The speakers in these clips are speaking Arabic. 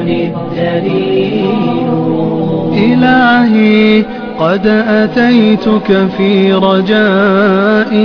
الكون الدليل. إلهي قد أتيتك في رجاء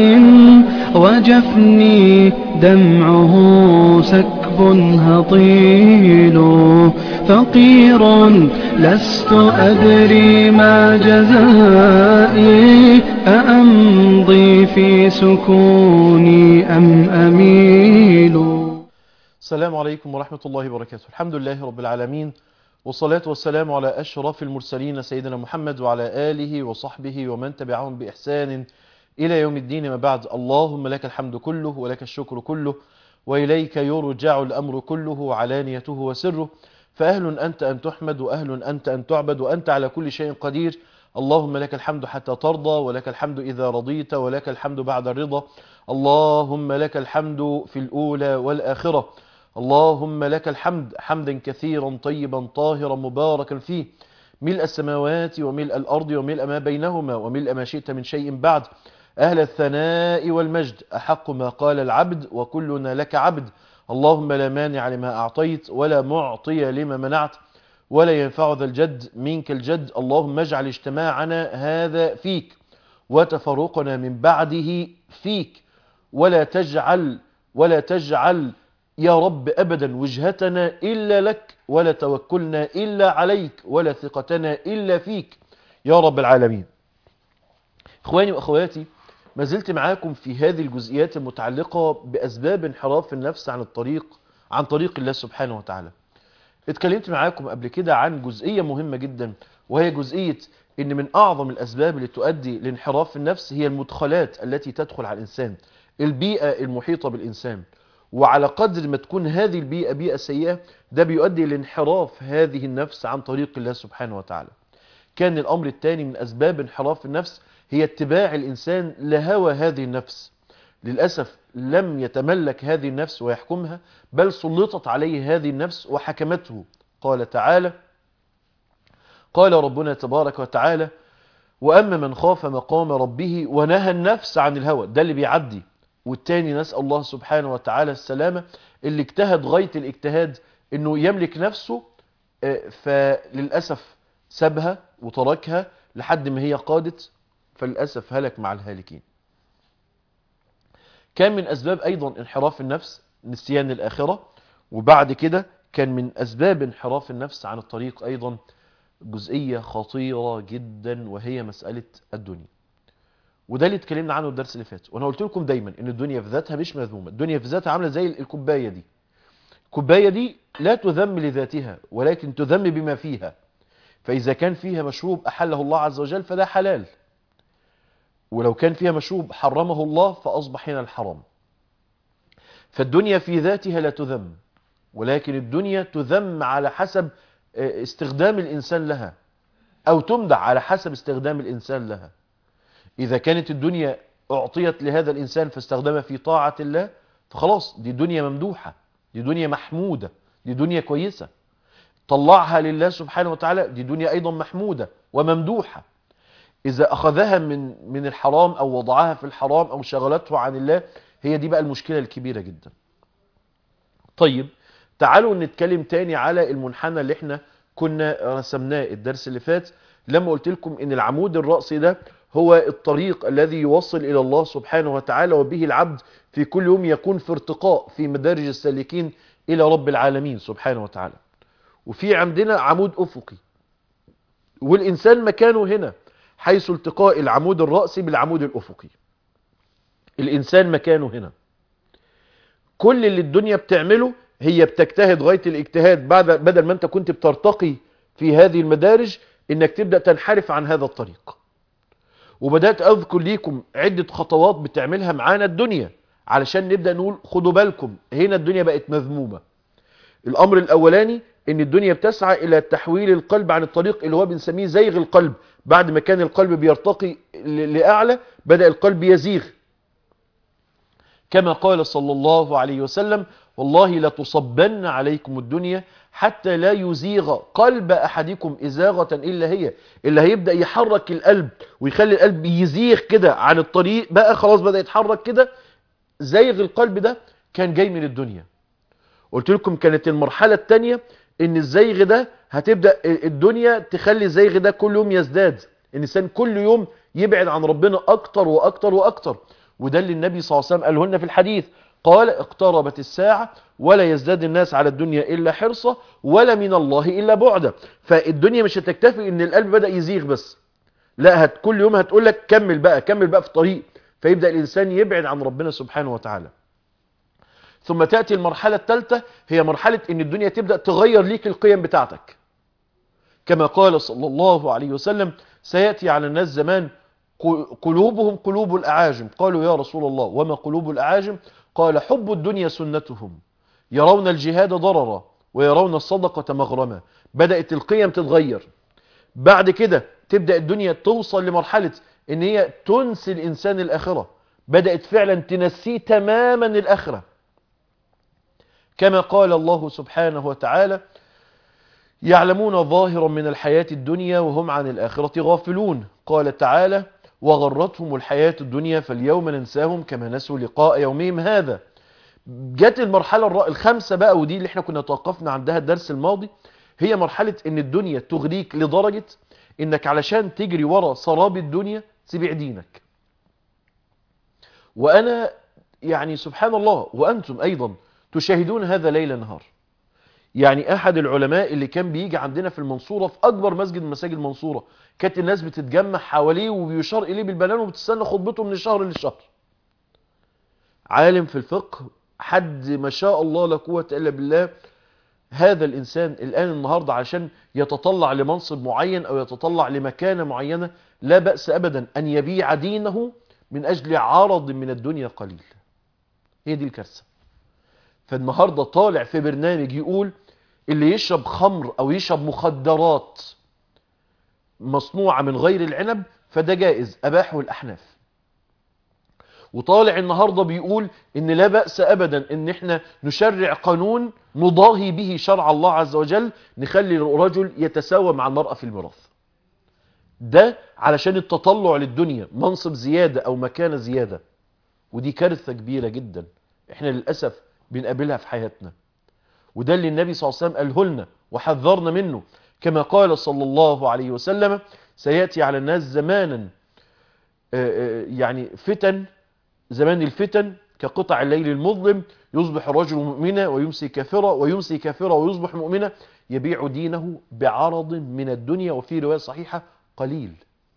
وجفني دمعه سكب هطيل، فقير لست أدري ما جزائي، أأمضي في سكوني أم أميل. السلام عليكم ورحمة الله وبركاته. الحمد لله رب العالمين، والصلاة والسلام على أشرف المرسلين سيدنا محمد وعلى آله وصحبه ومن تبعهم بإحسان إلى يوم الدين. ما بعد، اللهم لك الحمد كله ولك الشكر كله، وإليك يرجع الأمر كله علانيته وسره، فأهل أنت أن تحمد وأهل أنت أن تعبد وأنت على كل شيء قدير. اللهم لك الحمد حتى ترضى، ولك الحمد إذا رضيت، ولك الحمد بعد الرضا. اللهم لك الحمد في الأولى والآخرة. اللهم لك الحمد حمدا كثيرا طيبا طاهرا مباركا فيه، ملء السماوات وملء الأرض وملء ما بينهما وملء ما شئت من شيء بعد. أهل الثناء والمجد، أحق ما قال العبد وكلنا لك عبد. اللهم لا مانع لما أعطيت ولا معطي لما منعت ولا ينفع ذا الجد منك الجد. اللهم اجعل اجتماعنا هذا فيك وتفرقنا من بعده فيك، ولا تجعل يا رب أبدا وجهتنا إلا لك، ولا توكلنا إلا عليك، ولا ثقتنا إلا فيك يا رب العالمين. إخواني وأخواتي، ما زلت معاكم في هذه الجزئيات المتعلقة بأسباب انحراف النفس عن طريق الله سبحانه وتعالى. اتكلمت معاكم قبل كده عن جزئية مهمة جدا، وهي جزئية إن من أعظم الأسباب اللي تؤدي لانحراف النفس هي المدخلات التي تدخل على الإنسان، البيئة المحيطة بالإنسان. وعلى قدر ما تكون هذه البيئة بيئة سيئة، ده بيؤدي لانحراف هذه النفس عن طريق الله سبحانه وتعالى. كان الأمر الثاني من أسباب انحراف النفس هي اتباع الإنسان لهوى هذه النفس. للأسف لم يتملك هذه النفس ويحكمها، بل سلطت عليه هذه النفس وحكمته. قال تعالى، قال ربنا تبارك وتعالى: وأما من خاف مقام ربه ونهى النفس عن الهوى. ده اللي بيعدي. والتاني نسأل الله سبحانه وتعالى السلامة، اللي اجتهد غاية الاجتهاد انه يملك نفسه، فللأسف سابها وتركها لحد ما هي قادت، فللأسف هلك مع الهالكين. كان من أسباب أيضا انحراف النفس نسيان الآخرة. وبعد كده كان من أسباب انحراف النفس عن الطريق أيضا جزئية خطيرة جدا، وهي مسألة الدنيا. وده اللي اتكلمنا عنه الدرس اللي فات. وانا قلت لكم دايما ان الدنيا في ذاتها مش مذمومه. الدنيا في ذاتها عامله زي الكوبايه دي. الكوبايه دي لا تذم لذاتها، ولكن تذم بما فيها. فاذا كان فيها مشروب احله الله عز وجل فده حلال، ولو كان فيها مشروب حرمه الله فاصبح هنا الحرام. فالدنيا في ذاتها لا تذم، ولكن الدنيا تذم على حسب استخدام الانسان لها، او تمدح على حسب استخدام الانسان لها. إذا كانت الدنيا أعطيت لهذا الإنسان فاستخدمها في طاعة الله، فخلاص دي دنيا ممدوحة، دي دنيا محمودة، دي دنيا كويسة. طلعها لله سبحانه وتعالى، دي دنيا أيضا محمودة وممدوحة. إذا أخذها من الحرام أو وضعها في الحرام أو شغلته عن الله، هي دي بقى المشكلة الكبيرة جدا. طيب تعالوا نتكلم تاني على المنحنى اللي احنا كنا رسمناه الدرس اللي فات، لما قلت لكم ان العمود الرأسي ده هو الطريق الذي يوصل إلى الله سبحانه وتعالى، وبه العبد في كل يوم يكون في ارتقاء في مدارج السالكين إلى رب العالمين سبحانه وتعالى. وفي عندنا عمود أفقي، والإنسان مكانه هنا حيث التقاء العمود الرأسي بالعمود الأفقي. الإنسان مكانه هنا. كل اللي الدنيا بتعمله هي بتجتهد غاية الاجتهاد، بدل ما أنت كنت بترتقي في هذه المدارج، إنك تبدأ تنحرف عن هذا الطريق. وبدأت أذكر ليكم عدة خطوات بتعملها معانا الدنيا علشان نبدأ نقول خدوا بالكم هنا الدنيا بقت مذمومة. الأمر الأولاني إن الدنيا بتسعى إلى تحويل القلب عن الطريق اللي هو بنسميه زيغ القلب. بعد ما كان القلب بيرتقي لأعلى، بدأ القلب يزيغ، كما قال صلى الله عليه وسلم: والله لتصبن عليكم الدنيا حتى لا يزيغ قلب أحدكم إزاغة إلا هي. اللي هيبدأ يحرك القلب ويخلي القلب يزيغ كده عن الطريق، بقى خلاص بدأ يتحرك كده، زيغ القلب ده كان جاي من الدنيا. قلت لكم كانت المرحلة الثانية ان الزيغ ده هتبدأ الدنيا تخلي الزيغ ده كل يوم يزداد، الانسان كل يوم يبعد عن ربنا اكتر واكتر واكتر. وده اللي النبي صلى الله عليه وسلم قاله لنا في الحديث، قال اقتربت الساعة ولا يزداد الناس على الدنيا إلا حرصة ولا من الله إلا بعدا. فالدنيا مش هتكتفي ان القلب بدأ يزيغ بس، لا كل يوم هتقول لك كمل بقى كمل بقى في الطريق، فيبدأ الإنسان يبعد عن ربنا سبحانه وتعالى. ثم تأتي المرحلة الثالثة، هي مرحلة ان الدنيا تبدأ تغير ليك القيم بتاعتك، كما قال صلى الله عليه وسلم سيأتي على الناس زمان قلوبهم قلوب الأعاجم. قالوا يا رسول الله وما قلوب الأعاجم؟ قال حب الدنيا سنتهم، يرون الجهاد ضررا ويرون الصدقة مغرما. بدأت القيم تتغير. بعد كده تبدأ الدنيا توصل لمرحلة ان هي تنسي الإنسان الآخرة، بدأت فعلا تنسيه تماما الآخرة، كما قال الله سبحانه وتعالى يعلمون ظاهرا من الحياة الدنيا وهم عن الآخرة غافلون. قال تعالى وغرتهم الحياة الدنيا فاليوم ننساهم كما نسوا لقاء يومهم هذا. جت المرحلة الخامسة بقى، ودي اللي احنا كنا توقفنا عندها الدرس الماضي، هي مرحلة ان الدنيا تغريك لدرجة انك علشان تجري ورا سراب الدنيا تبيع دينك. وانا يعني سبحان الله وانتم ايضا تشاهدون هذا ليل نهار. يعني احد العلماء اللي كان بيجي عندنا في المنصورة في اكبر مسجد من مساجد المنصورة، كانت الناس بتتجمع حواليه وبيشار اليه بالبنان وبتستنى خطبته من الشهر للشهر. عالم في الفقه، حد ما شاء الله لا قوة الا بالله. هذا الانسان الان النهاردة عشان يتطلع لمنصب معين او يتطلع لمكانة معينة، لا بأس ابدا ان يبيع دينه من اجل عرض من الدنيا قليل. هي دي الكارثة. فالنهاردة طالع في برنامج يقول اللي يشرب خمر او يشرب مخدرات مصنوعة من غير العنب فده جائز، اباحه الاحناف. وطالع النهاردة بيقول ان لا بأس ابدا ان احنا نشرع قانون نضاهي به شرع الله عز وجل، نخلي الرجل يتساوى مع المرأة في الميراث. ده علشان التطلع للدنيا، منصب زيادة او مكانة زيادة. ودي كارثة كبيرة جدا احنا للأسف بنقابلها في حياتنا. وده اللي النبي صلى الله عليه وسلم قاله لنا وحذرنا منه، كما قال صلى الله عليه وسلم سيأتي على الناس زمانا يعني فتن، زمان الفتن كقطع الليل المظلم، يصبح الرجل مؤمنا ويمسي كافرا ويمسي كافرا ويصبح مؤمنا، يبيع دينه بعرض من الدنيا، وفي رواية صحيحة قليل.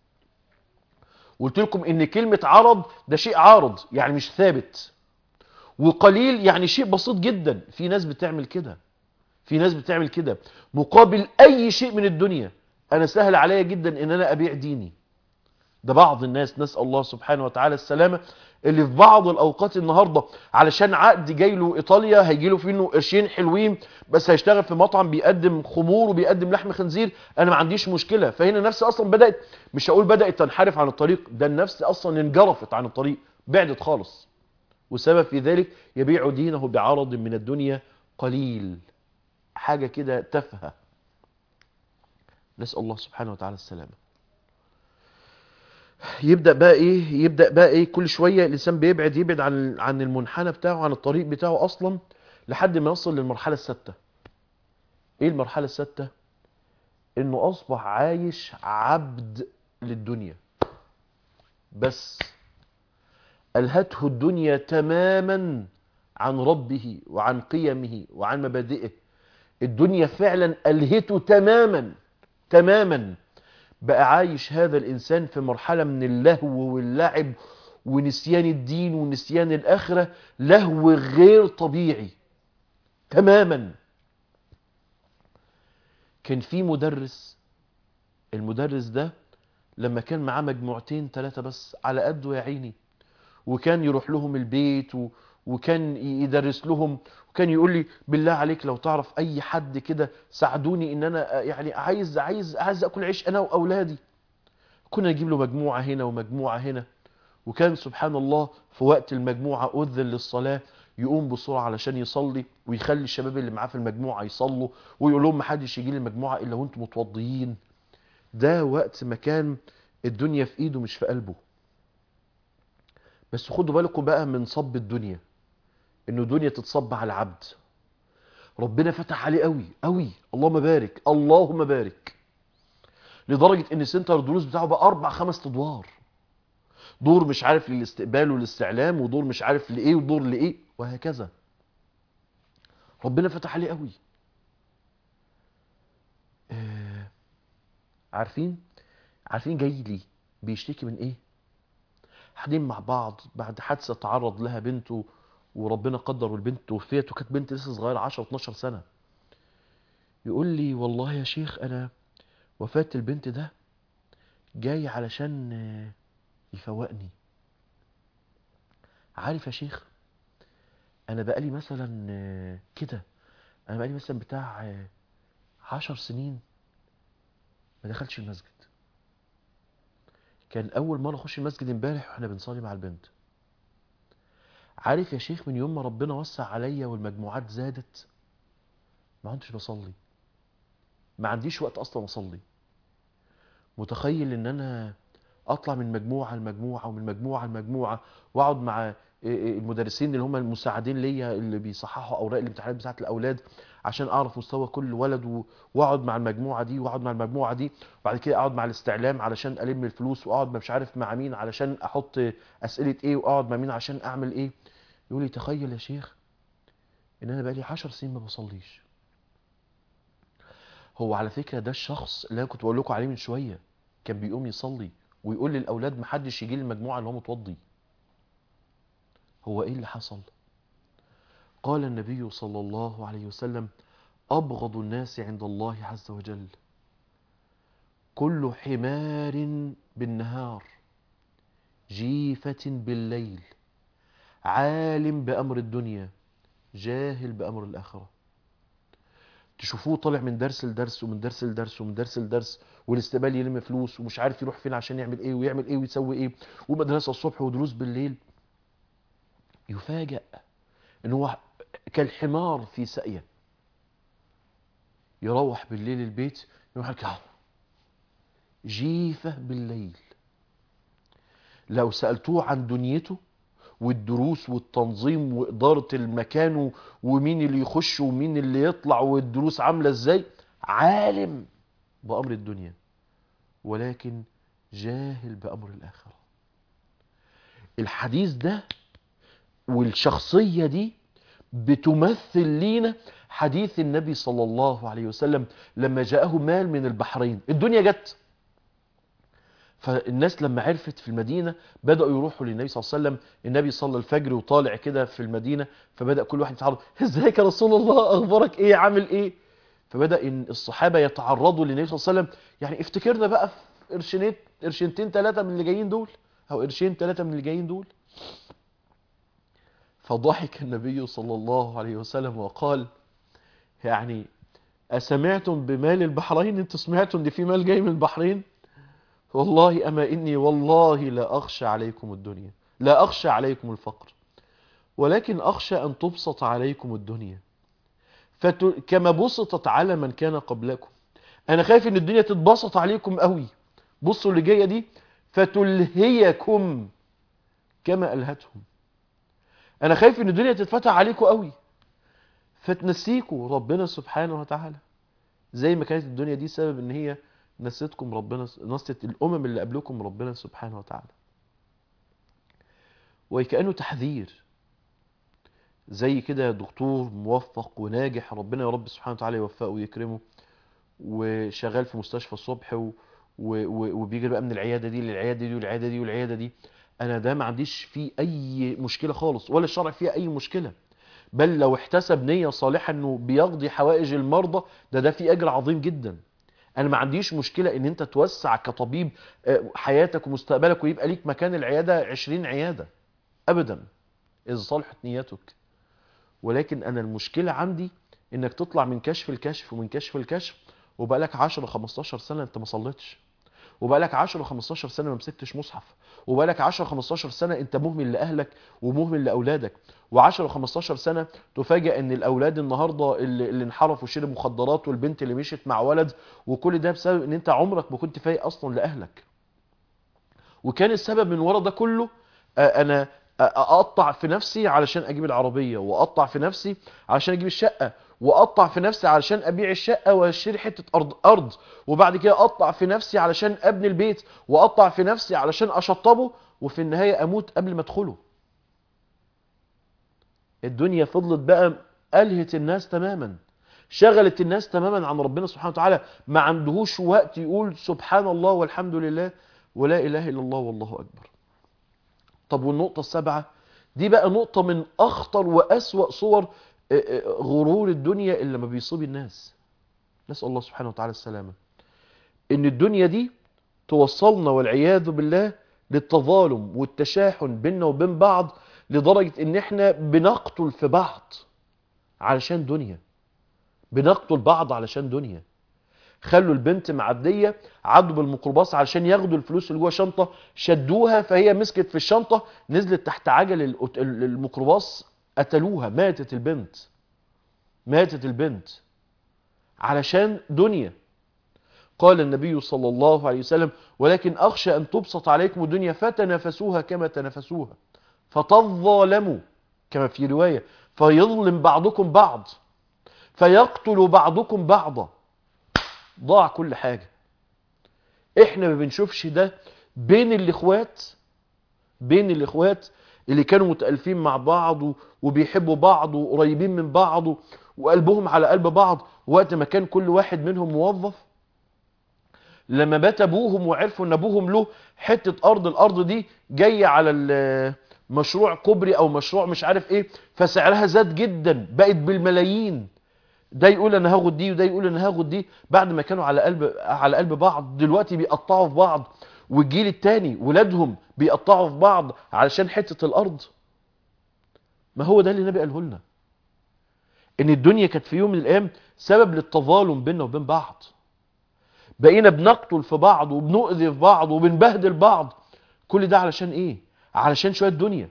قلت لكم ان كلمة عرض ده شيء عارض يعني مش ثابت، وقليل يعني شيء بسيط جدا. في ناس بتعمل كده، في ناس بتعمل كده مقابل اي شيء من الدنيا. انا سهل عليا جدا ان انا ابيع ديني. ده بعض الناس، نسأل الله سبحانه وتعالى السلامة، اللي في بعض الاوقات النهاردة علشان عقد جاي له ايطاليا هيجي له فيه انه قرشين حلوين، بس هيشتغل في مطعم بيقدم خمور وبيقدم لحم خنزير، انا ما عنديش مشكلة. فهنا النفس اصلا بدأت، مش هقول بدأت تنحرف عن الطريق، ده النفس اصلا انجرفت عن الطريق، بعدت خالص. والسبب في ذلك يبيع دينه بعرض من الدنيا قليل، حاجة كده تافهة. نسأل الله سبحانه وتعالى السلامة. يبدأ بقى ايه كل شوية الانسان يبعد عن المنحنى بتاعه، عن الطريق بتاعه اصلا، لحد ما يصل للمرحلة السادسة. ايه المرحلة السادسة؟ انه اصبح عايش عبد للدنيا بس، ألهته الدنيا تماما عن ربه وعن قيمه وعن مبادئه. الدنيا فعلا ألهته تماما. بقى عايش هذا الإنسان في مرحلة من اللهو واللعب ونسيان الدين ونسيان الآخرة، لهو غير طبيعي تماما. كان في مدرس، المدرس ده لما كان معاه مجموعتين 3 بس على قده يا عيني، وكان يروح لهم البيت وكان يدرس لهم، وكان يقول لي بالله عليك لو تعرف اي حد كده ساعدوني ان انا يعني عايز اكل عيش انا واولادي. كنا نجيب له مجموعة هنا ومجموعة هنا، وكان سبحان الله في وقت المجموعة أذن للصلاة يقوم بسرعة علشان يصلي، ويخلي الشباب اللي معاه في المجموعة يصلوا، ويقول لهم محدش يجي للمجموعة الا وانتم متوضيين. ده وقت ما كان الدنيا في ايده مش في قلبه. بس خدوا بالكم بقى من صب الدنيا، انه الدنيا تتصب على العبد. ربنا فتح عليه قوي قوي، اللهم بارك اللهم بارك، لدرجة ان سنتر الدروس بتاعه بقى 4-5 ادوار، دور مش عارف للاستقبال والاستعلام، ودور مش عارف لايه، ودور لايه، وهكذا. ربنا فتح عليه قوي. عارفين جاي لي بيشتكي من ايه؟ قاعدين مع بعض بعد حادثة تعرض لها بنته، وربنا قدر والبنت توفيت، وكانت بنت لسه صغيرة 10 و12 سنة. يقول لي والله يا شيخ انا وفاة البنت ده جاي علشان يفوقني. عارف يا شيخ انا بقالي مثلا كده، انا بقالي مثلا بتاع 10 سنين ما دخلتش المسجد. كان اول مرة اخش المسجد امبارح واحنا بنصلي مع البنت. عارف يا شيخ من يوم ما ربنا وسع عليا والمجموعات زادت ما كنتش بصلي، ما عنديش وقت اصلا اصلي. متخيل ان انا اطلع من مجموعة لمجموعة ومن مجموعة لمجموعة، واقعد مع المدرسين اللي هم المساعدين ليا اللي بيصححوا اوراق الامتحانات بتاعت الاولاد عشان اعرف مستوى كل ولد، واقعد مع المجموعة دي واقعد مع المجموعة دي، وبعد كده اقعد مع الاستعلام علشان الم الفلوس، واقعد مش عارف مع مين علشان احط اسئلة ايه، واقعد مع مين عشان اعمل ايه. يقول لي تخيل يا شيخ ان انا بقالي 10 سنين ما بصليش. هو على فكرة ده الشخص اللي انا كنت بقول لكم عليه من شوية، كان بيقوم يصلي ويقول للاولاد محدش يجي للمجموعة اللي هو متوضي. هو ايه اللي حصل؟ قال النبي صلى الله عليه وسلم ابغض الناس عند الله عز وجل كل حمار بالنهار جيفة بالليل عالم بأمر الدنيا جاهل بأمر الآخرة. تشوفوه طالع من درس لدرس ومن درس لدرس ومن درس لدرس، والاستقبال يلم فلوس ومش عارف يروح فين عشان يعمل ايه ويعمل ايه ويسوي ايه، ومدرسة الصبح ودروس بالليل. يفاجأ ان هو كالحمار في سقية، يروح بالليل البيت يروح جيفة بالليل. لو سألتوه عن دنيته والدروس والتنظيم وإدارة المكان ومين اللي يخش ومين اللي يطلع والدروس عاملة ازاي، عالم بأمر الدنيا ولكن جاهل بأمر الآخرة. الحديث ده والشخصية دي بتمثل لينا حديث النبي صلى الله عليه وسلم لما جاءه مال من البحرين. الدنيا جت، فالناس لما عرفت في المدينة بدأوا يروحوا للنبي صلى الله عليه وسلم. النبي صلى الفجر وطالع كده في المدينة، فبدأ كل واحد يتعرض ازيك يا رسول الله، اخبارك ايه، عامل ايه. فبدأ إن الصحابة يتعرضوا للنبي صلى الله عليه وسلم، يعني افتكرنا بقى في قرشنتين 3 من اللي جايين دول، او قرشين 3 من اللي جايين دول. فضحك النبي صلى الله عليه وسلم وقال يعني أسمعتم بمال البحرين؟ انتوا سمعتم ان في مال جاي من البحرين؟ والله أما إني والله لا أخشى عليكم الدنيا، لا أخشى عليكم الفقر، ولكن أخشى أن تبسط عليكم الدنيا كما بسطت على من كان قبلكم. أنا خايف إن الدنيا تتبسط عليكم قوي، بصوا اللي جاية دي، فتلهيكم كما ألهتهم. أنا خايف إن الدنيا تتفتح عليكم قوي فتنسيكم ربنا سبحانه وتعالى، زي ما كانت الدنيا دي سبب إن هي نسيتكم ربنا، نسيت الأمم اللي قبلكم ربنا سبحانه وتعالى. وكأنه تحذير، زي كده دكتور موفق وناجح ربنا يا رب سبحانه وتعالى يوفقه ويكرمه، وشغال في مستشفى الصبح وبيجي بقى من العيادة دي للعيادة دي والعيادة دي والعيادة دي. أنا ده ما عنديش فيه أي مشكلة خالص، ولا الشرع فيها أي مشكلة، بل لو احتسب نية صالحة أنه بيقضي حوائج المرضى ده فيه أجر عظيم جدا. أنا ما عنديش مشكلة أن أنت توسع كطبيب حياتك ومستقبلك ويبقى ليك مكان العيادة 20 عيادة أبدا إذا صلحت نيتك. ولكن أنا المشكلة عندي أنك تطلع من كشف الكشف ومن كشف الكشف وبقالك 10-15 سنة أنت ما صليتش، وبقالك 10-15 سنة ما مسكتش مصحف، وبقالك 10-15 سنة أنت مهمل لأهلك ومهمل لأولادك، و10-15 سنة تفاجأ أن الأولاد النهاردة اللي انحرفوا وشربوا مخدرات، والبنت اللي مشيت مع ولد، وكل ده بسبب أن أنت عمرك ما كنت فايق أصلا لأهلك. وكان السبب من ورا ده كله أنا أقطع في نفسي علشان أجيب العربية، وأقطع في نفسي علشان أجيب الشقة، واقطع في نفسي علشان ابيع الشقة واشتري حتة ارض، وبعد كده اقطع في نفسي علشان ابني البيت، واقطع في نفسي علشان اشطبه، وفي النهاية اموت قبل ما ادخله. الدنيا فضلت بقى ألهت الناس تماما، شغلت الناس تماما عن ربنا سبحانه وتعالى، ما عندهوش وقت يقول سبحان الله والحمد لله ولا إله إلا الله والله أكبر. طب والنقطة السابعة دي بقى نقطة من أخطر وأسوأ صور غرور الدنيا اللي ما بيصيب الناس. نسأل الله سبحانه وتعالى السلامة. إن الدنيا دي توصلنا والعياذ بالله للتظالم والتشاحن بيننا وبين بعض، لدرجة إن إحنا بنقتل في بعض علشان دنيا، بنقتل بعض علشان دنيا. خلوا البنت معدية، عدوا بالميكروباص علشان ياخدوا الفلوس اللي جوه شنطة، شدوها فهي مسكت في الشنطة، نزلت تحت عجل الميكروباص، قتلوها، ماتت البنت، ماتت البنت علشان دنيا. قال النبي صلى الله عليه وسلم: ولكن أخشى أن تبسط عليكم الدنيا فتنافسوها كما تنافسوها، فتظالموا كما في رواية، فيظلم بعضكم بعض، فيقتل بعضكم بعضا. ضاع كل حاجة. احنا ما بنشوفش ده بين الاخوات، بين الاخوات اللي كانوا متألفين مع بعض وبيحبوا بعض وقريبين من بعض وقلبهم على قلب بعض، وقت ما كان كل واحد منهم موظف. لما بات ابوهم وعرفوا ان ابوهم له حتة ارض، الارض دي جاية على مشروع كوبري او مشروع مش عارف ايه، فسعرها زاد جدا، بقت بالملايين. ده يقول انا هاخد دي وده يقول انا هاخد دي، بعد ما كانوا على قلب بعض دلوقتي بيقطعوا في بعض، والجيل التاني ولادهم بيقطعوا في بعض علشان حتة الارض. ما هو ده اللي النبي قاله لنا، ان الدنيا كانت في يوم من الايام سبب للتظالم بيننا وبين بعض. بقينا بنقتل في بعض وبنؤذي في بعض وبنبهدل بعض. كل ده علشان ايه؟ علشان شوية دنيا.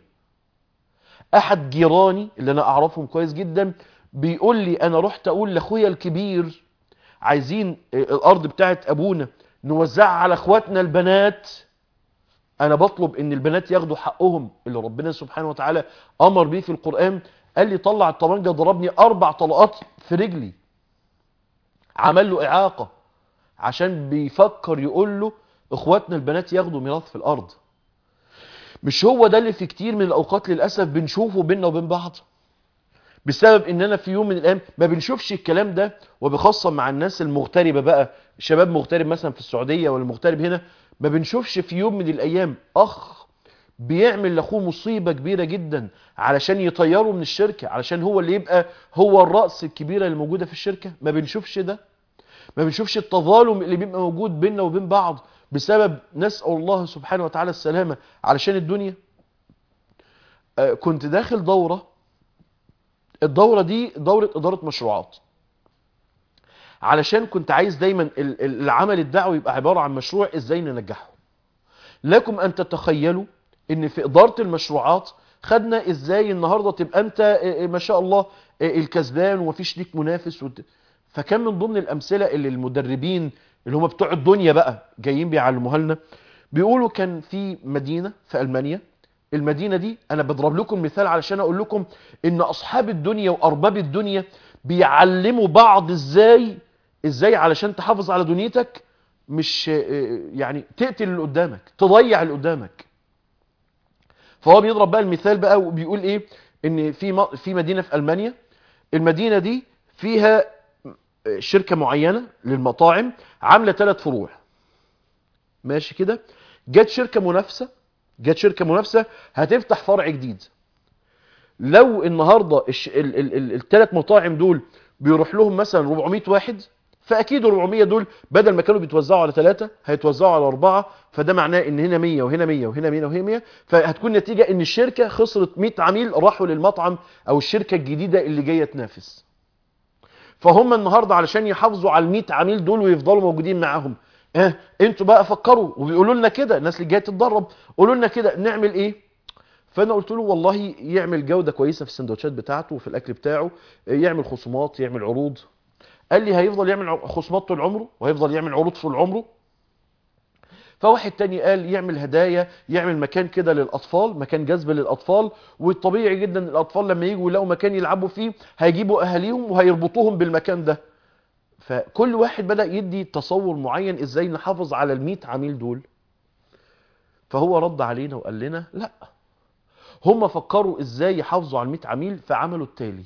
احد جيراني اللي انا اعرفهم كويس جدا بيقول لي: انا رحت اقول لاخويا الكبير عايزين الارض بتاعت ابونا نوزعها على اخواتنا البنات، انا بطلب ان البنات ياخدوا حقهم اللي ربنا سبحانه وتعالى امر بيه في القرآن. قال لي: طلع الطبنجة ضربني 4 طلقات في رجلي، عمل له اعاقة عشان بيفكر يقول له اخواتنا البنات ياخدوا ميراث في الارض. مش هو ده اللي في كتير من الاوقات للاسف بنشوفه بيننا وبين بعض؟ بسبب اننا في يوم من الايام ما بنشوفش الكلام ده، وبخاصة مع الناس المغتربة بقى، شباب مغترب مثلا في السعودية ولا مغترب هنا، ما بنشوفش في يوم من الايام اخ بيعمل لاخوه مصيبة كبيرة جدا علشان يطيره من الشركة، علشان هو اللي يبقى هو الرأس الكبيرة اللي موجودة في الشركة. ما بنشوفش ده، ما بنشوفش التظالم اللي بيبقى موجود بيننا وبين بعض بسبب، نسأل الله سبحانه وتعالى السلامة، علشان الدنيا. كنت داخل الدورة دي دورة إدارة مشروعات، علشان كنت عايز دايما العمل الدعوي يبقى عبارة عن مشروع ازاي ننجحه. لكم أن تتخيلوا ان في إدارة المشروعات خدنا ازاي النهاردة تبقى انت ما شاء الله الكسبان ومفيش ليك منافس فكان من ضمن الأمثلة اللي المدربين اللي هم بتوع الدنيا بقى جايين بيعلموها لنا، بيقولوا كان في مدينة في ألمانيا، المدينة دي أنا بضرب لكم مثال علشان أقول لكم إن أصحاب الدنيا وأرباب الدنيا بيعلموا بعض إزاي علشان تحافظ على دنيتك، مش يعني تقتل اللي قدامك، تضيع اللي قدامك. فهو بيضرب بقى المثال بقى وبيقول إيه، إن في مدينة في ألمانيا، المدينة دي فيها شركة معينة للمطاعم عاملة 3 فروع ماشي كده. جت شركة منافسة هتفتح فرع جديد. لو النهاردة ال3 مطاعم دول بيروح لهم مثلا 400 واحد، فأكيد 400 دول بدل ما كانوا بيتوزعوا على 3 هيتوزعوا على 4، فده معناه ان هنا 100 وهنا 100 وهنا 100 وهنا 100، فهتكون نتيجة ان الشركة خسرت 100 عميل راحوا للمطعم او الشركة الجديدة اللي جاية تنافس. فهم النهاردة علشان يحافظوا على 100 عميل دول ويفضلوا موجودين معاهم، انتوا بقى فكروا وبيقولوا لنا كده، الناس اللي جايه تتدرب قولوا لنا كده نعمل ايه. فانا قلت له والله يعمل جودة كويسة في السندوتشات بتاعته وفي الاكل بتاعه، يعمل خصومات، يعمل عروض. قال لي هيفضل يعمل خصومات طول عمره وهيفضل يعمل عروض طول عمره. فواحد تاني قال يعمل هدايا، يعمل مكان كده للأطفال، مكان جذب للأطفال، والطبيعي جدا الأطفال لما يجوا يلاقوا مكان يلعبوا فيه هيجيبوا أهاليهم وهيربطوهم بالمكان ده. فكل واحد بدأ يدي تصور معين ازاي نحافظ على ال100 عميل دول. فهو رد علينا وقال لنا لا، هم فكروا ازاي يحافظوا على ال100 عميل فعملوا التالي: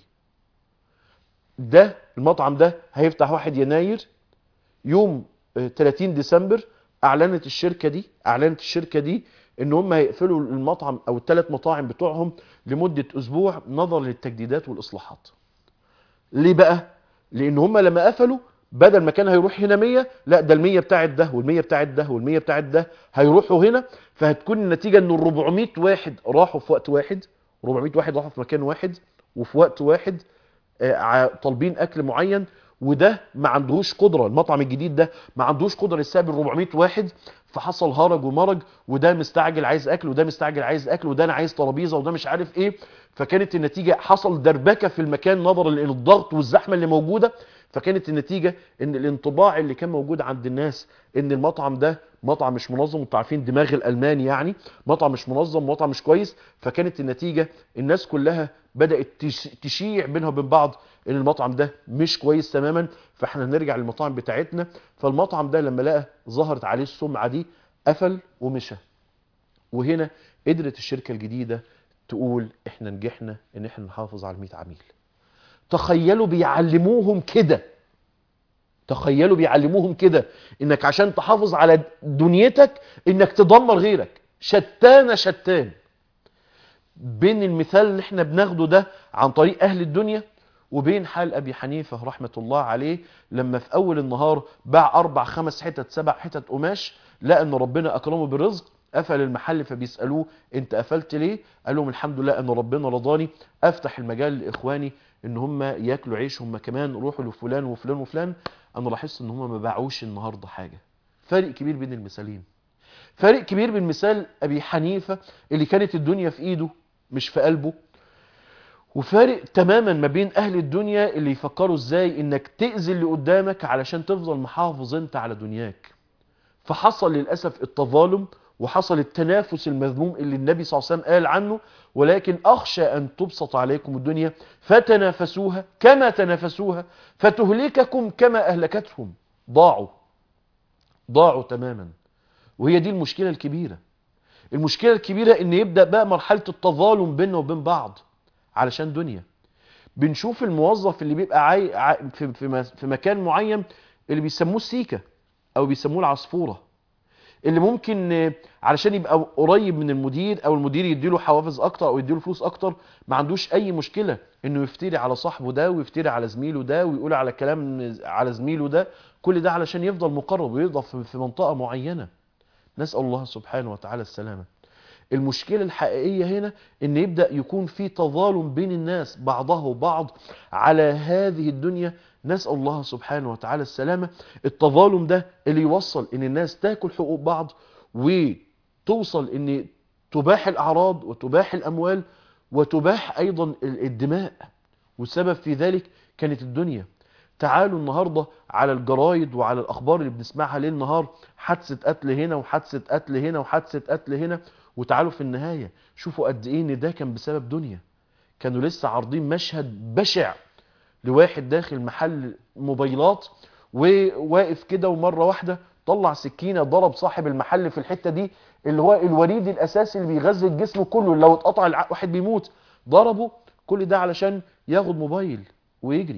ده المطعم ده هيفتح 1 يناير، يوم 30 ديسمبر اعلنت الشركة دي ان هم هيقفلوا المطعم او ال3 مطاعم بتوعهم لمدة اسبوع نظرا للتجديدات والاصلاحات. ليه بقى؟ لان هم لما قفلوا بدل ما كان هيروح هنا 100، لا ده ال100 بتاعت ده وال100 بتاعت ده وال100 بتاعت ده هيروحوا هنا، فهتكون النتيجة ان ال400 واحد راحوا في وقت واحد، 400 واحد راحوا في مكان واحد وفي وقت واحد طالبين اكل معين، وده ما عندهوش قدرة، المطعم الجديد ده ما عندهوش قدرة يستقبل 400 واحد، فحصل هرج ومرج، وده مستعجل عايز اكل وده مستعجل عايز اكل وده انا عايز ترابيزه وده مش عارف ايه. فكانت النتيجة حصل دربكة في المكان نظرا للضغط والزحمة اللي موجودة. فكانت النتيجة ان الانطباع اللي كان موجود عند الناس ان المطعم ده مطعم مش منظم، وانتوا عارفين دماغ الالمان يعني، مطعم مش منظم، مطعم مش كويس. فكانت النتيجة الناس كلها بدأت تشيع بينها وبين بعض ان المطعم ده مش كويس تماما، فاحنا نرجع للمطاعم بتاعتنا. فالمطعم ده لما لقى ظهرت عليه السمعة دي قفل ومشى. وهنا قدرت الشركة الجديدة تقول احنا نجحنا ان احنا نحافظ على 100 عميل. تخيلوا بيعلموهم كده انك عشان تحافظ على دنيتك انك تدمر غيرك. شتان بين المثال اللي احنا بناخده ده عن طريق اهل الدنيا وبين حال ابي حنيفة رحمة الله عليه لما في اول النهار باع 4 5 حتت 7 حتت قماش، لقى ان ربنا اكرمه بالرزق، قفل المحل. فبيسألوه انت قفلت ليه؟ قال لهم الحمد لله ان ربنا رضاني افتح المجال لاخواني ان هم ياكلوا عيش هم كمان، روحوا لفلان وفلان وفلان. انا لاحظت ان هم ما باعوش النهارده حاجة. فرق كبير بين المثالين، فرق كبير بين مثال ابي حنيفة اللي كانت الدنيا في ايده مش في قلبه، وفارق تماما ما بين اهل الدنيا اللي يفكروا ازاي انك تأذي اللي قدامك علشان تفضل محافظ انت على دنياك. فحصل للأسف التظالم وحصل التنافس المذموم اللي النبي صلى الله عليه وسلم قال عنه: ولكن أخشى أن تبسط عليكم الدنيا فتنافسوها كما تنافسوها فتهلككم كما أهلكتهم. ضاعوا تماما. وهي دي المشكلة الكبيرة ان يبدأ بقى مرحلة التظالم بيننا وبين بعض علشان دنيا. بنشوف الموظف اللي بيبقى في مكان معين اللي بيسموه السيكة او بيسموه العصفورة، اللي ممكن علشان يبقى قريب من المدير او المدير يديله حوافز اكتر او يديله فلوس اكتر، ما عندوش اي مشكلة انه يفتري على صاحبه ده ويفتري على زميله ده ويقول على كلام على زميله ده، كل ده علشان يفضل مقرب ويفضل في منطقة معينة. نسأل الله سبحانه وتعالى السلامة. المشكلة الحقيقية هنا ان يبدأ يكون في تظالم بين الناس بعضها وبعض على هذه الدنيا. نسأل الله سبحانه وتعالى السلامة. التظالم ده اللي يوصل ان الناس تاكل حقوق بعض وتوصل ان تباح الاعراض وتباح الاموال وتباح ايضا الدماء، والسبب في ذلك كانت الدنيا. تعالوا النهاردة على الجرايد وعلى الأخبار اللي بنسمعها ليل نهار، حادثة قتل هنا وحادثة قتل هنا وحادثة قتل هنا، وتعالوا في النهاية شوفوا قد ايه ان ده كان بسبب دنيا. كانوا لسه عارضين مشهد بشع لواحد داخل محل موبايلات وواقف كده، ومرة واحدة طلع سكينة ضرب صاحب المحل في الحتة دي اللي هو الوريد الأساسي اللي بيغذي الجسم كله، لو اتقطع واحد بيموت. ضربه كل ده علشان ياخد موبايل ويجري.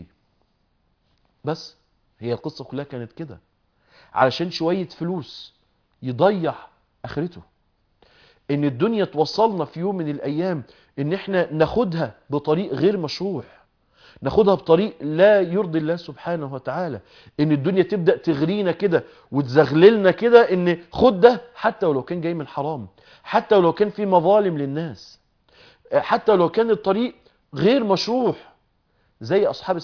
بس هي القصة كلها كانت كده، علشان شوية فلوس يضيع آخرته. ان الدنيا توصلنا في يوم من الايام ان احنا ناخدها بطريق غير مشروع، ناخدها بطريق لا يرضي الله سبحانه وتعالى. ان الدنيا تبدأ تغرينا كده وتزغللنا كده ان خد ده، حتى ولو كان جاي من حرام، حتى ولو كان في مظالم للناس، حتى ولو كان الطريق غير مشروع. زي اصحاب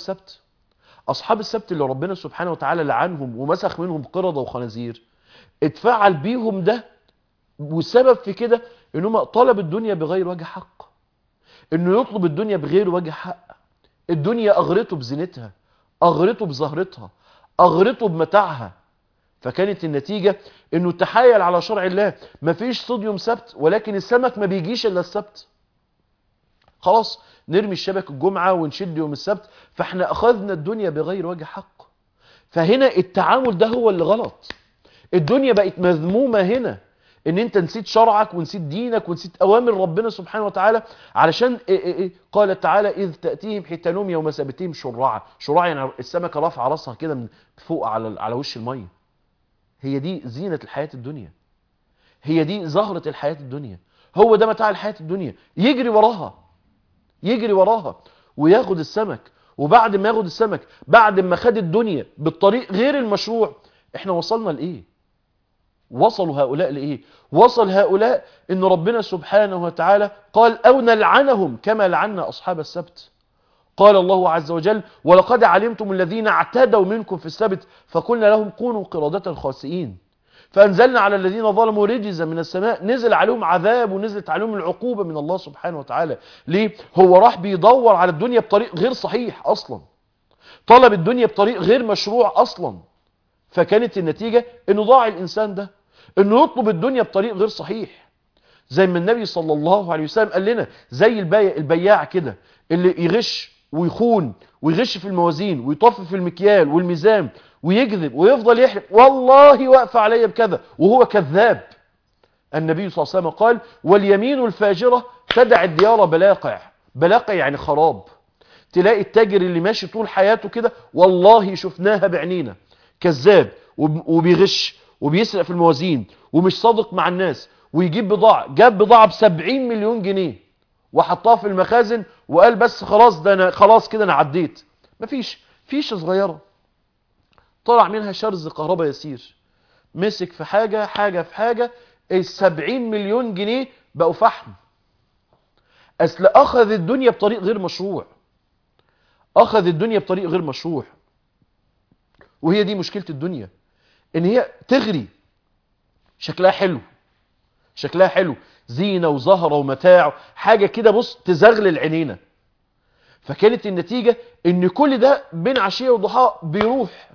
السبت اللي ربنا سبحانه وتعالى لعنهم ومسخ منهم قردة وخنازير، اتفعل بيهم ده، والسبب في كده انهم طلب الدنيا بغير وجه حق، انه يطلب الدنيا بغير وجه حق. الدنيا اغرته بزينتها، اغرته بزهرتها، اغرته بمتاعها، فكانت النتيجة انه تحايل على شرع الله. مفيش صيد سبت، ولكن السمك ما بيجيش الا السبت. خلاص نرمي الشبك الجمعة ونشد يوم السبت، فاحنا اخذنا الدنيا بغير وجه حق. فهنا التعامل ده هو اللي غلط. الدنيا بقت مذمومة هنا، ان انت نسيت شرعك ونسيت دينك ونسيت اوامر ربنا سبحانه وتعالى. علشان قال تعالى اذ تأتيهم حيتانهم يوم سبتهم شرعا. شرعا يعني السمكة رافعة راسها كده من فوق على وش المية. هي دي زينة الحياة الدنيا، هي دي زهرة الحياة الدنيا، هو ده متاع الحياة الدنيا. يجري وراها وياخد السمك. وبعد ما ياخد السمك، بعد ما خد الدنيا بالطريق غير المشروع، احنا وصلنا لإيه؟ وصلوا هؤلاء لإيه؟ وصل هؤلاء ان ربنا سبحانه وتعالى قال او نلعنهم كما لعنا اصحاب السبت. قال الله عز وجل ولقد علمتم الذين اعتدوا منكم في السبت فقلنا لهم كونوا قردة خاسئين فأنزلنا على الذين ظلموا رجزا من السماء. نزل عليهم عذاب ونزلت عليهم العقوبة من الله سبحانه وتعالى. ليه؟ هو راح بيدور على الدنيا بطريق غير صحيح أصلا، طلب الدنيا بطريق غير مشروع أصلا. فكانت النتيجة انه ضاع الإنسان ده، انه يطلب الدنيا بطريق غير صحيح. زي ما النبي صلى الله عليه وسلم قال لنا، زي البياع كده اللي يغش ويخون ويغش في الموازين ويطفف في المكيال والميزان ويكذب ويفضل يحلف والله واقف عليا بكذا وهو كذاب. النبي صلى الله عليه وسلم قال واليمين الفاجرة تدع الديار بلاقع. بلاقع يعني خراب. تلاقي التاجر اللي ماشي طول حياته كده والله شفناها بعينينا كذاب وبيغش وبيسرق في الموازين ومش صادق مع الناس، ويجيب بضاعة، جاب بضاعة ب70 مليون جنيه وحطها في المخازن وقال بس خلاص ده انا خلاص كده انا عديت. مفيش فيش صغيرة طلع منها شرز كهرباء يسير، مسك في حاجة في حاجة، 70 مليون جنيه بقوا فحم. اصل اخذ الدنيا بطريق غير مشروع، اخذ الدنيا بطريق غير مشروع. وهي دي مشكلة الدنيا، ان هي تغري، شكلها حلو زينة وزهرة ومتاع، حاجة كده بص تزغلل عينينا. فكانت النتيجة ان كل ده بين عشية وضحاء بيروح.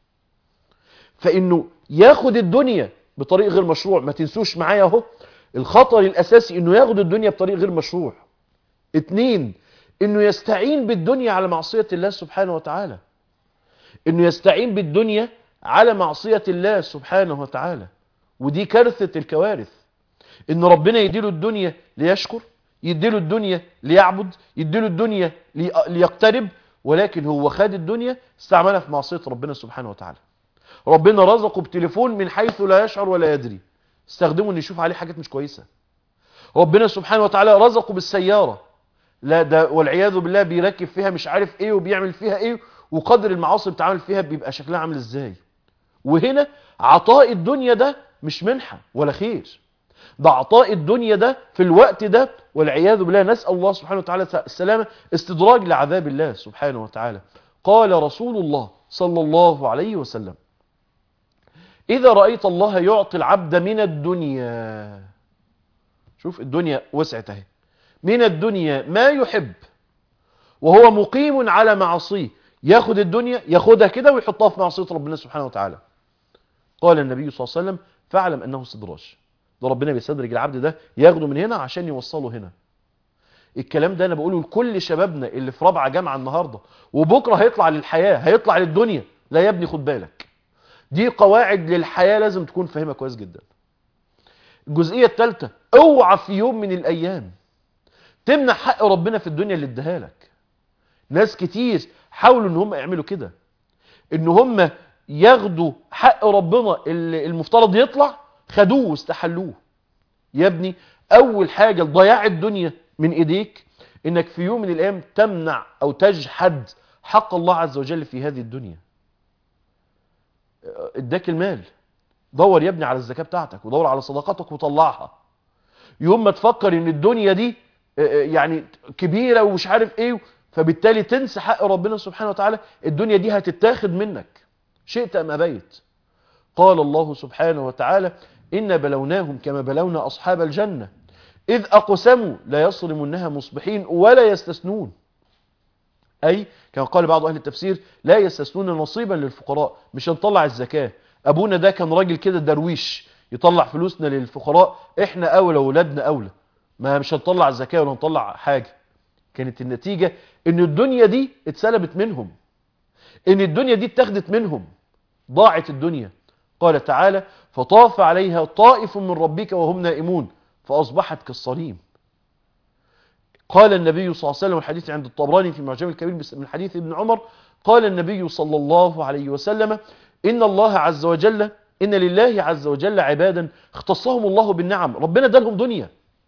فانه ياخد الدنيا بطريق غير مشروع. ما تنسوش معايا اهو الخطر الاساسي انه ياخد الدنيا بطريق غير مشروع. 2 انه يستعين بالدنيا على معصية الله سبحانه وتعالى، انه يستعين بالدنيا على معصية الله سبحانه وتعالى. ودي كارثة الكوارث، ان ربنا يديله الدنيا ليشكر، يديله الدنيا ليعبد، يديله الدنيا ليقترب، ولكن هو خد الدنيا استعملها في معصية ربنا سبحانه وتعالى. ربنا رزقه بتليفون من حيث لا يشعر ولا يدري، استخدمه ان يشوف عليه حاجات مش كويسة. ربنا سبحانه وتعالى رزقه بالسيارة، لا ده والعياذ بالله بيركب فيها مش عارف ايه وبيعمل فيها ايه، وقدر المعاصي بتعمل فيها بيبقى شكلها عامل ازاي. وهنا عطاء الدنيا ده مش منحة ولا خير، ده عطاء الدنيا ده في الوقت ده والعياذ بالله نسأل الله سبحانه وتعالى السلامة، استدراج لعذاب الله سبحانه وتعالى. قال رسول الله صلى الله عليه وسلم إذا رأيت الله يعطي العبد من الدنيا، شوف الدنيا وسعت اهي، من الدنيا ما يحب وهو مقيم على معصيه، ياخد الدنيا ياخدها كده ويحطها في معصية ربنا سبحانه وتعالى. قال النبي صلى الله عليه وسلم فاعلم أنه استدراج، ده ربنا بيستدرج العبد ده ياخده من هنا عشان يوصله هنا. الكلام ده أنا بقوله لكل شبابنا اللي في رابعة جامعة النهاردة وبكرة هيطلع للحياة، هيطلع للدنيا. لا يا ابني خد بالك، دي قواعد للحياة لازم تكون فاهمها كويس جدا. الجزئية الثالثة، اوعى في يوم من الأيام تمنع حق ربنا في الدنيا اللي اداها لك. ناس كتير حاولوا ان هم يعملوا كده، ان هم ياخدوا حق ربنا اللي المفترض يطلع، خدوه واستحلوه. يا ابني اول حاجة لضياع الدنيا من ايديك انك في يوم من الايام تمنع او تجحد حق الله عز وجل في هذه الدنيا. اداك المال، دور يا ابني على الزكاة بتاعتك ودور على صدقاتك وطلعها. يوم ما تفكر ان الدنيا دي يعني كبيرة ومش عارف ايه، فبالتالي تنسى حق ربنا سبحانه وتعالى، الدنيا دي هتتاخد منك شئت ام ابيت. قال الله سبحانه وتعالى إن بلوناهم كما بلونا أصحاب الجنة إذ أقسموا لا يصرمنها مصبحين ولا يستثنون. أي كما قال بعض أهل التفسير لا يستثنون نصيبا للفقراء، مش هنطلع الزكاة ابونا ده كان راجل كده درويش يطلع فلوسنا للفقراء، احنا اولى واولادنا اولى، ما مش هنطلع الزكاة ولا هنطلع حاجة. كانت النتيجة ان الدنيا دي اتسلبت منهم، ان الدنيا دي اتخذت منهم، ضاعت الدنيا. قال تعالى: فطاف عليها طائف من ربك وهم نائمون فأصبحت كالصريم. قال النبي صلى الله عليه وسلم، الحديث عند الطبراني في معجم الكبير من حديث ابن عمر، قال النبي صلى الله عليه وسلم: إن لله عز وجل عبادا اختصهم الله بالنعم. ربنا ادالهم دنيا،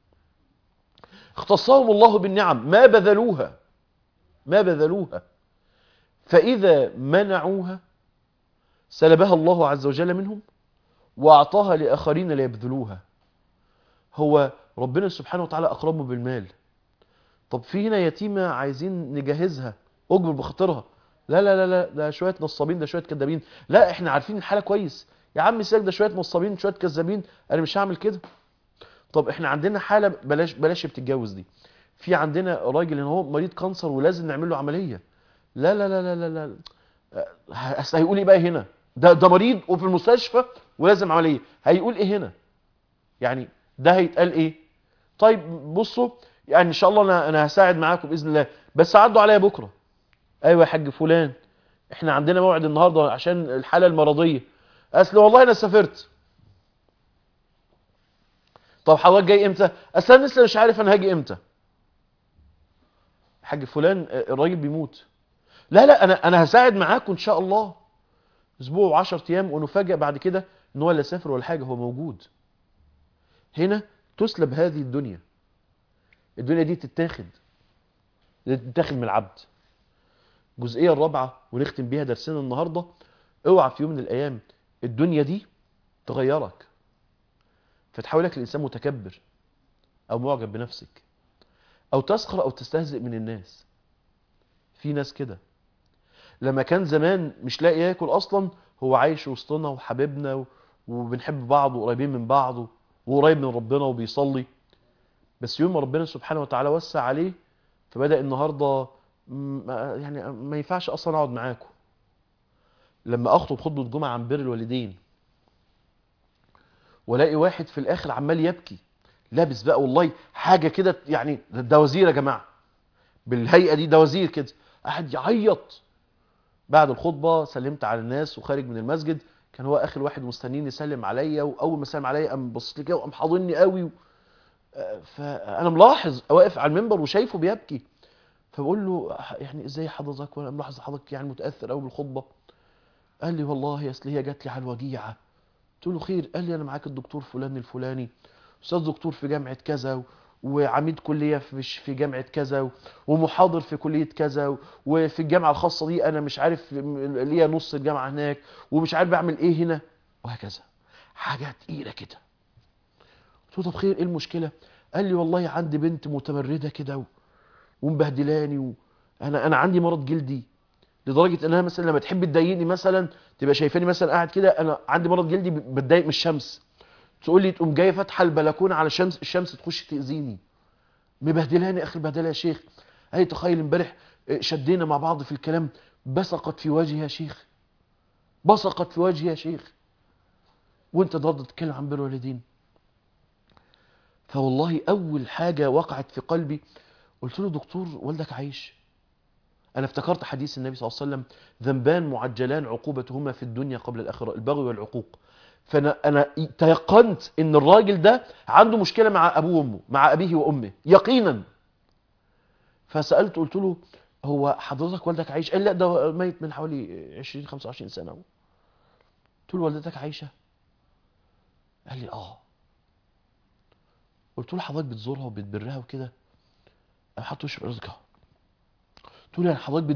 اختصهم الله بالنعم ما بذلوها، فإذا منعوها سلبها الله عز وجل منهم وأعطاها لآخرين ليبذلوها. هو ربنا سبحانه وتعالى أقربه بالمال. طب في هنا يتيمة عايزين نجهزها، أجبر بخاطرها. لا لا لا لا، ده شوية نصابين، ده شوية كذابين. لا، احنا عارفين الحالة كويس يا عم سيبك، ده شوية نصابين شوية كذابين، أنا مش هعمل كده. طب احنا عندنا حالة، بلاش بتتجوز دي. في عندنا راجل ان هو مريض كانسر ولازم نعمل له عملية. لا لا لا لا لا لا، هيقول ايه بقى هنا؟ ده مريض وفي المستشفى ولازم عملية، هيقول ايه هنا؟ يعني ده هيتقال ايه؟ طيب بصوا، يعني ان شاء الله انا هساعد معاكم باذن الله، بس عدوا عليا بكره. ايوه يا حاج فلان، احنا عندنا موعد النهارده عشان الحاله المرضيه. اصل والله انا سافرت. طب حضرتك جاي امتى؟ اصل انا لسه مش عارف انا هاجي امتى. حاج فلان الراجل بيموت. لا لا، انا هساعد معاكم ان شاء الله اسبوع و10 ايام، ونفاجئ بعد كده ان هو لا سافر ولا حاجه، هو موجود. هنا تسلب هذه الدنيا دي تتاخد من العبد. الجزئيه الرابعه ونختم بيها درسنا النهارده: اوعى في يوم من الايام الدنيا دي تغيرك فتحولك لانسان متكبر او معجب بنفسك او تسخر او تستهزئ من الناس. في ناس كده لما كان زمان مش لاقي ياكل اصلا، هو عايش وسطنا وحبيبنا وبنحب بعض وقريبين من بعض وقريب من ربنا وبيصلي، بس يوم ما ربنا سبحانه وتعالى وسع عليه فبدأ النهارده يعني ما ينفعش اصلا اقعد معاكم. لما اخطب خطبه جمعه عن بر الوالدين والاقي واحد في الاخر عمال يبكي، لابس بقى والله حاجه كده، يعني ده وزير يا جماعه بالهيئه دي، ده وزير كده، قاعد يعيط. بعد الخطبه سلمت على الناس وخارج من المسجد، كان هو اخر واحد مستنيني يسلم عليا، واول ما سلم عليا قام بص لي كده وقام حاضني قوي. فانا ملاحظ واقف على المنبر وشايفه بيبكي، فبقول له يعني ازاي حضرتك، وانا ملاحظ حضرتك يعني متاثر قوي بالخطبه. قال لي والله اصل هي جات لي على الوجيعه. قلت له خير؟ قال لي انا معاك الدكتور فلان الفلاني، استاذ دكتور في جامعه كذا، وعميد كليه في جامعه كذا، ومحاضر في كليه كذا، وفي الجامعه الخاصه دي انا مش عارف ليا نص الجامعه هناك، ومش عارف بعمل ايه هنا، وهكذا حاجات تقيله كده. قلت له طب خير، ايه المشكله؟ قال لي والله عندي بنت متمرده كده ومبهدلاني، انا عندي مرض جلدي، لدرجه انها مثلا لما تحب تضايقني مثلا تبقى شايفاني مثلا قاعد كده، انا عندي مرض جلدي بتضايق من الشمس، تقول لي تقوم جايه فاتحه البلكونه على الشمس تخش تاذيني، مبهدلاني اخر بهدله يا شيخ. قال لي تخيل امبارح شدينا مع بعض في الكلام، بصقت في وجهي يا شيخ، بصقت في وجهي يا شيخ، وانت النهارده تتكلم عن بر الوالدين. فوالله اول حاجه وقعت في قلبي قلت له دكتور والدك عايش؟ انا افتكرت حديث النبي صلى الله عليه وسلم: ذنبان معجلان عقوبتهما في الدنيا قبل الاخره، البغي والعقوق. فانا تيقنت ان الراجل ده عنده مشكله مع ابوه وامه، مع ابيه وامه يقينا. فسالته قلت له هو حضرتك والدك عايش؟ قال لا ده ميت من حوالي 20-25 سنه. قلت له والدتك عايشه؟ قال لي اه. قلت له حضرتك بتزورها وبتبرها وكده؟ قام حط وشه في رزقها. قلت له يعني حضرتك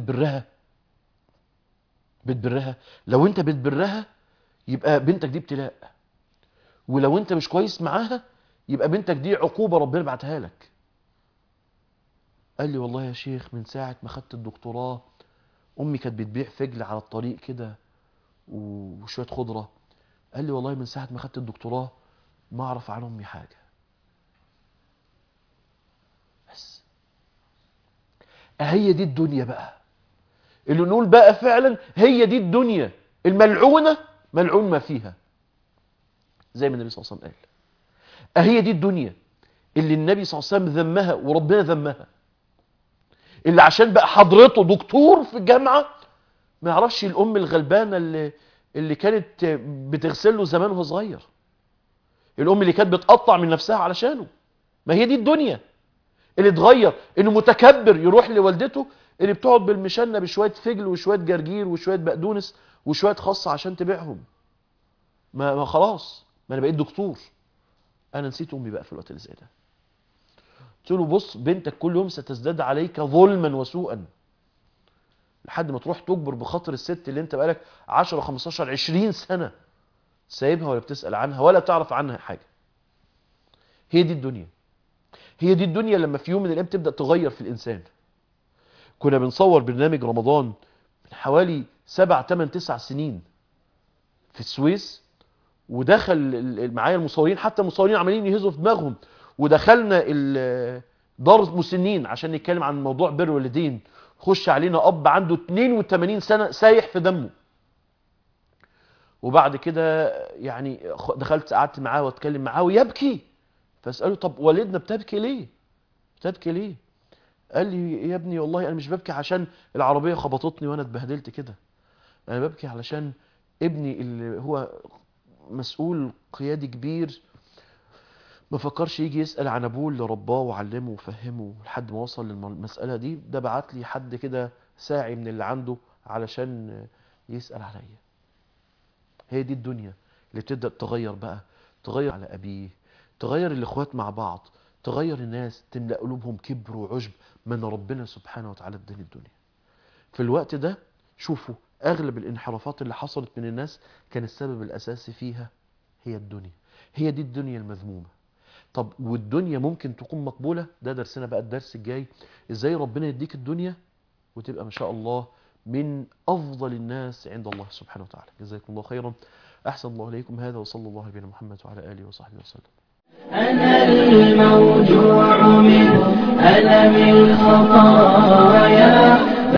بتبرها؟ لو انت بتبرها يبقى بنتك دي ابتلاء، ولو انت مش كويس معاها يبقى بنتك دي عقوبة ربنا بعتها لك. قال لي والله يا شيخ من ساعة ما خدت الدكتوراه امي كانت بتبيع فجل على الطريق كده وشوية خضرة. قال لي والله من ساعة ما خدت الدكتوراه ما اعرف عن امي حاجة. بس هي دي الدنيا بقى اللي نقول بقى فعلا هي دي الدنيا الملعونة ملعون ما فيها، زي ما النبي صلى الله عليه وسلم قال. أهي دي الدنيا اللي النبي صلى الله عليه وسلم ذمها وربنا ذمها، اللي عشان بقى حضرته دكتور في الجامعة ما يعرفش الأم الغلبانة اللي كانت بتغسل له زمان وهو صغير، الأم اللي كانت بتقطع من نفسها علشانه. ما هي دي الدنيا اللي اتغير، إنه متكبر يروح لوالدته اللي بتقعد بالمشنة بشوية فجل وشوية جرجير وشوية بقدونس وشوية خاصة عشان تبيعهم. ما خلاص، ما أنا بقيت دكتور. أنا نسيت أمي بقى في الوقت اللي زي ده. قلت له بص، بنتك كل يوم ستزداد عليك ظلما وسوءا، لحد ما تروح تجبر بخاطر الست اللي انت بقالك 10 15 20 سنة سايبها ولا بتسأل عنها ولا بتعرف عنها حاجة. هي دي الدنيا. هي دي الدنيا لما في يوم من الأيام تبدأ تغير في الإنسان. كنا بنصور برنامج رمضان من حوالي 7 8 9 سنين في السويس، ودخل معايا المصورين، حتى المصورين عمالين يهزوا في دماغهم، ودخلنا دار مسنين عشان نتكلم عن موضوع بر والدين. خش علينا أب عنده 82 سنة سايح في دمه، وبعد كده يعني دخلت قعدت معاه واتكلم معاه ويبكي، فاسأله طب والدنا بتبكي ليه؟ بتبكي ليه؟ قال لي يا ابني والله أنا مش ببكي عشان العربية خبطتني وأنا اتبهدلت كده، أنا ببكي علشان ابني اللي هو مسؤول قيادي كبير ما فكرش يجي يسأل عن ابوه اللي رباه وعلمه وفهمه لحد ما وصل للمسألة دي. ده بعت لي حد كده ساعي من اللي عنده علشان يسأل عليا. هي دي الدنيا اللي بتبدأ تغير بقى، تغير على أبيه، تغير الإخوات مع بعض، تغير الناس، تملأ قلوبهم كبر وعجب من ربنا سبحانه وتعالى اداني الدنيا. في الوقت ده شوفوا أغلب الانحرافات اللي حصلت من الناس كان السبب الأساسي فيها هي الدنيا. هي دي الدنيا المذمومة. طب والدنيا ممكن تكون مقبولة؟ ده درسنا بقى الدرس الجاي، ازاي ربنا يديك الدنيا وتبقى ما شاء الله من أفضل الناس عند الله سبحانه وتعالى. جزاكم الله خيرا، أحسن الله إليكم. هذا وصلى الله على محمد وعلى آله وصحبه وسلم. أنا الموجوع من ألم الخطايا